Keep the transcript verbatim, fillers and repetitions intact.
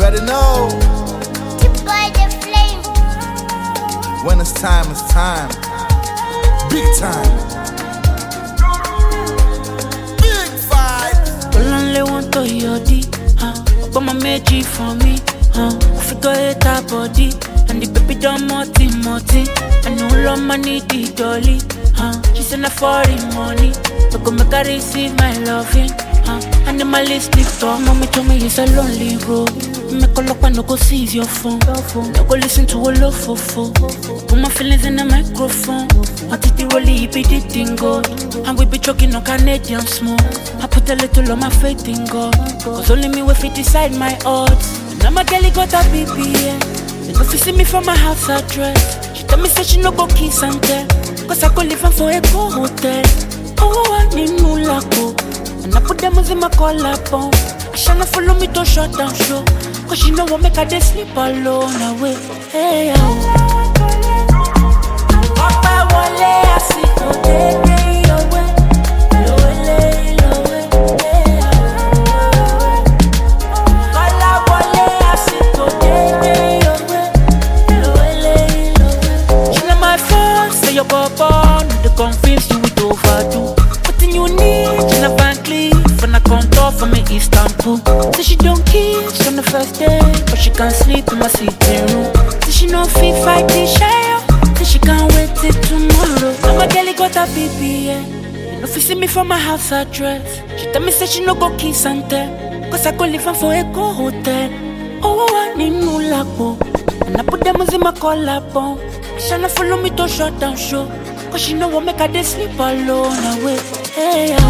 already know. You boy the flame. When it's time, it's time. Big time. Big fight. Only want to your D, huh? But my magic for me, huh? Figure it out body, and the baby done multi multi. I know love money the dolly, huh? She said na for the money, but go make her receive my loving, huh? Animalistic talk, mommy told me it's a lonely road. Make a look and no go seize your phone. No go listen to a love for four. Put my feelings in the microphone. I take the rollie, be the thing God. And we be choking on Canadian smoke. I put a little on my faith in God. Cause only me will fit decide my odds. And now my girlie got a B B, yeah. They go see me from my house address. She tell me say she no go kiss and tell. Cause I go live for a go hotel. Oh, I need no lako. And I put them in my collar bone. I shall not follow me to shut down show. Cause she know what make her they sleep alone away. Hey, oh. Papa wale asiko dede yowe. Lowele, lowe, hey, oh. Kala wale asiko dede yowe. Lowele, lowe. She know my phone, say you're born. They confuse you with overdo. Nothing you need, she never clean. When I come talk for me Istanbul. Say she don't kiss on the first day, but she can't sleep in my sitting room. Say she no fit fight the share. Say she can't wait till tomorrow. Now my girlie got a B B, yeah. You know if you see me from my house address. She tell me say she no go kiss and tell. Cause I go live for a go hotel. Oh, I need no labo. And I put them in my collar bone. She not follow me to shut down show. Cause she know what make her they sleep alone away. Hey,